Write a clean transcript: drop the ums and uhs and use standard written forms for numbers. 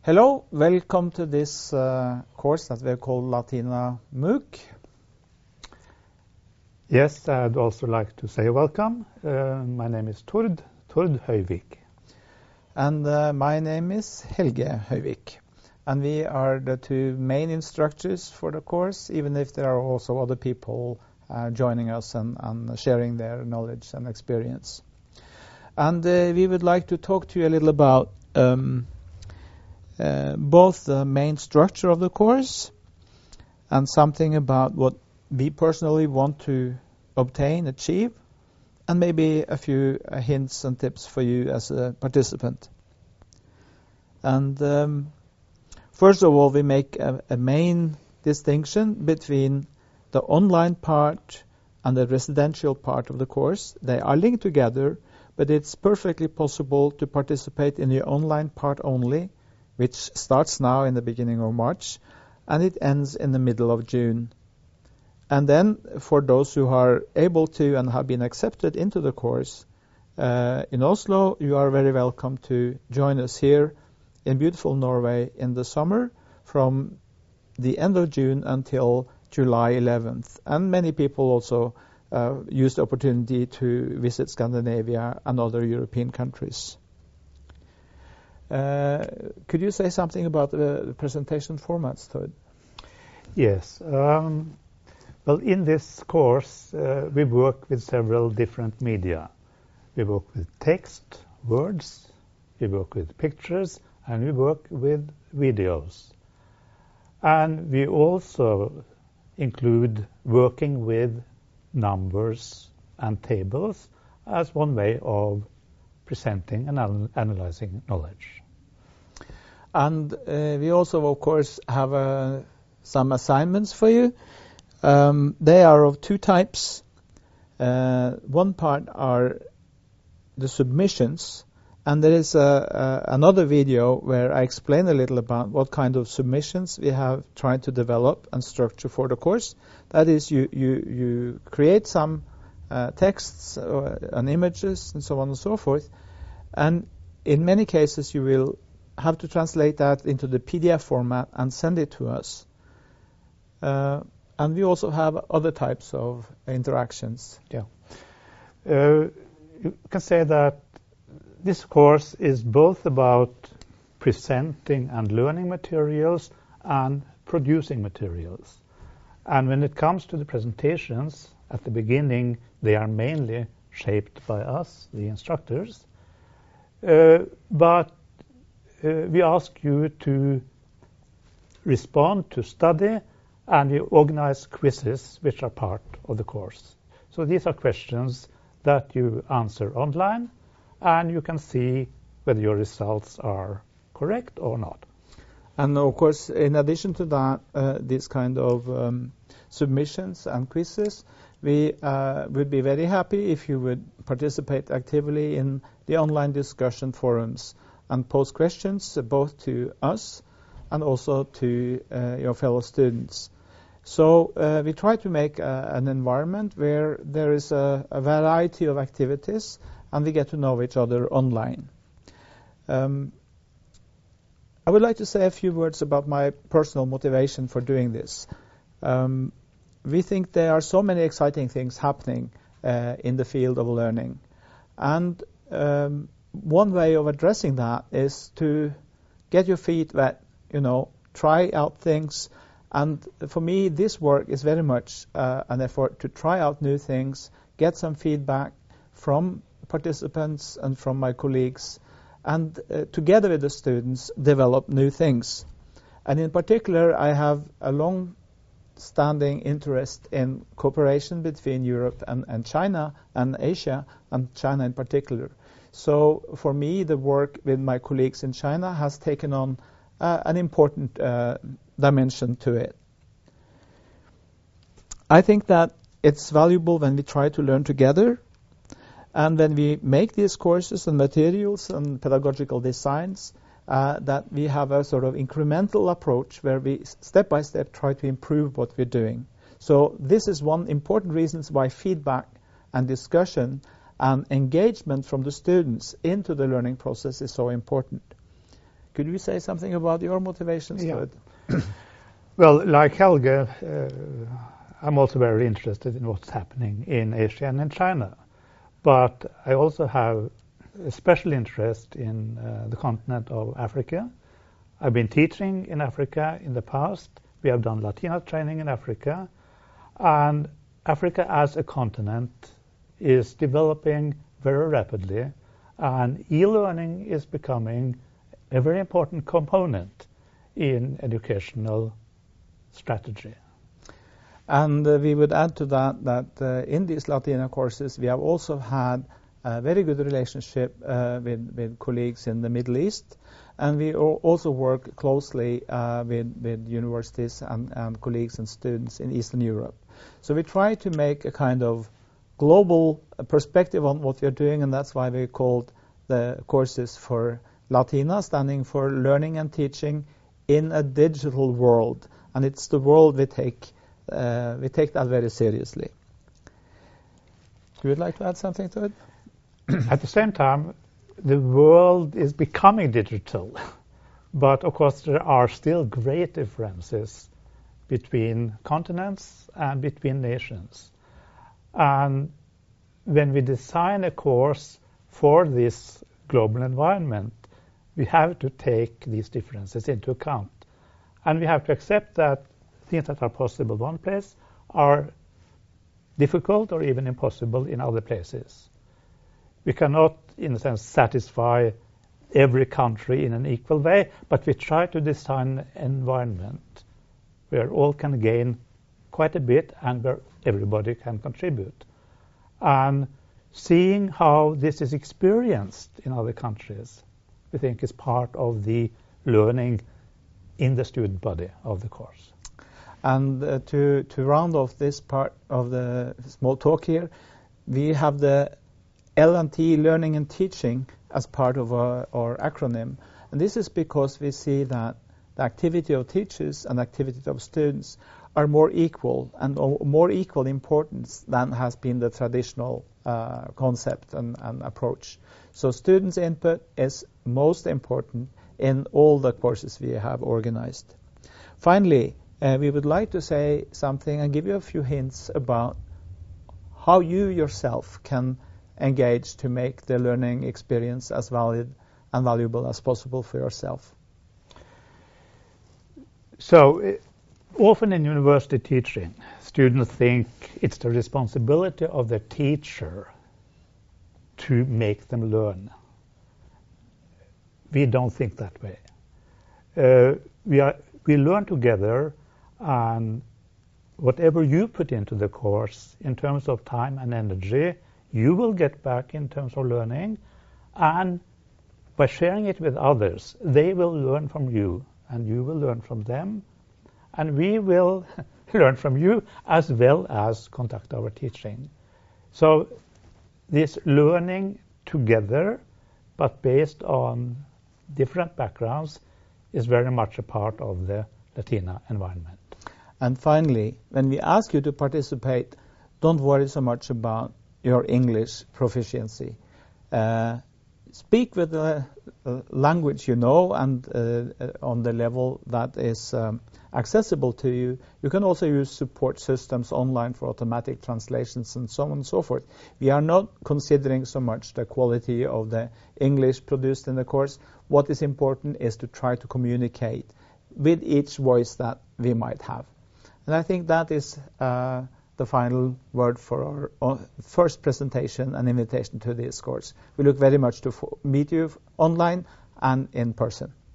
Hello, welcome to this course that we call Latina MOOC. Yes, I'd also like to say welcome. My name is Tord Høyvik. And my name is Helge Høyvik. And we are the two main instructors for the course, even if there are also other people joining us and sharing their knowledge and experience. And we would like to talk to you a little about both the main structure of the course and something about what we personally want to achieve, and maybe a few hints and tips for you as a participant. And first of all, we make a main distinction between the online part and the residential part of the course. They are linked together, but it's perfectly possible to participate in the online part only, which starts now in the beginning of March, and it ends in the middle of June. And then, for those who are able to and have been accepted into the course in Oslo, you are very welcome to join us here in beautiful Norway in the summer from the end of June until July 11th. And many people also use the opportunity to visit Scandinavia and other European countries. Could you say something about the presentation formats, Tord? Yes. Well, in this course, we work with several different media. We work with text, words, we work with pictures, and we work with videos. And we also include working with numbers and tables as one way of presenting and analyzing knowledge. And we also, of course, have some assignments for you. They are of two types. One part are the submissions, and there is another video where I explain a little about what kind of submissions we have tried to develop and structure for the course. That is, you create some texts and images and so on and so forth, and in many cases you will have to translate that into the PDF format and send it to us. And we also have other types of interactions. Yeah. You can say that this course is both about presenting and learning materials and producing materials. And when it comes to the presentations, at the beginning, they are mainly shaped by us, the instructors. But we ask you to respond to study, and we organize quizzes which are part of the course. So these are questions that you answer online, and you can see whether your results are correct or not. And of course, in addition to that, this kind of submissions and quizzes, we would be very happy if you would participate actively in the online discussion forums and pose questions both to us and also to your fellow students. So we try to make an environment where there is a variety of activities and we get to know each other online. I would like to say a few words about my personal motivation for doing this. We think there are so many exciting things happening in the field of learning. And one way of addressing that is to get your feet wet, try out things. And for me, this work is very much an effort to try out new things, get some feedback from participants and from my colleagues, and together with the students, develop new things. And in particular, I have a long-standing interest in cooperation between Europe and China and Asia, and China in particular. So for me, the work with my colleagues in China has taken on an important dimension to it. I think that it's valuable when we try to learn together, and when we make these courses and materials and pedagogical designs, that we have a sort of incremental approach where we step by step try to improve what we're doing. So this is one important reason why feedback and discussion and engagement from the students into the learning process is so important. Could you say something about your motivations for it? Well, like Helge, I'm also very interested in what's happening in Asia and in China. But I also have a special interest in the continent of Africa. I've been teaching in Africa in the past. We have done Latina training in Africa. And Africa as a continent is developing very rapidly. And e-learning is becoming a very important component in educational strategy. And we would add to that in these Latina courses, we have also had a very good relationship with colleagues in the Middle East. And we also work closely with universities and colleagues and students in Eastern Europe. So we try to make a kind of global perspective on what we are doing, and that's why we called the courses for Latina, standing for Learning and Teaching in a Digital World. And it's the world we take that very seriously. You would like to add something to it? At the same time, the world is becoming digital. But of course, there are still great differences between continents and between nations. And when we design a course for this global environment, we have to take these differences into account. And we have to accept that things that are possible in one place are difficult or even impossible in other places. We cannot, in a sense, satisfy every country in an equal way, but we try to design an environment where all can gain quite a bit and where everybody can contribute. And seeing how this is experienced in other countries, we think is part of the learning in the student body of the course. And to round off this part of the small talk here, we have the L&T, Learning and Teaching, as part of our acronym. And this is because we see that the activity of teachers and activity of students are more equal and more equal importance than has been the traditional concept and approach. So students' input is most important in all the courses we have organized. Finally, we would like to say something and give you a few hints about how you yourself can engage to make the learning experience as valid and valuable as possible for yourself. So often in university teaching, students think it's the responsibility of the teacher to make them learn. We don't think that way. We learn together, and whatever you put into the course in terms of time and energy, you will get back in terms of learning, and by sharing it with others, they will learn from you, and you will learn from them, and we will learn from you as well as conduct our teaching. So this learning together, but based on different backgrounds, is very much a part of the Latina environment. And finally, when we ask you to participate, don't worry so much about your English proficiency. Speak with the language you know and on the level that is accessible to you. You can also use support systems online for automatic translations and so on and so forth. We are not considering so much the quality of the English produced in the course. What is important is to try to communicate with each voice that we might have. And I think that is the final word for our first presentation and invitation to this course. We look very much to meet you online and in person.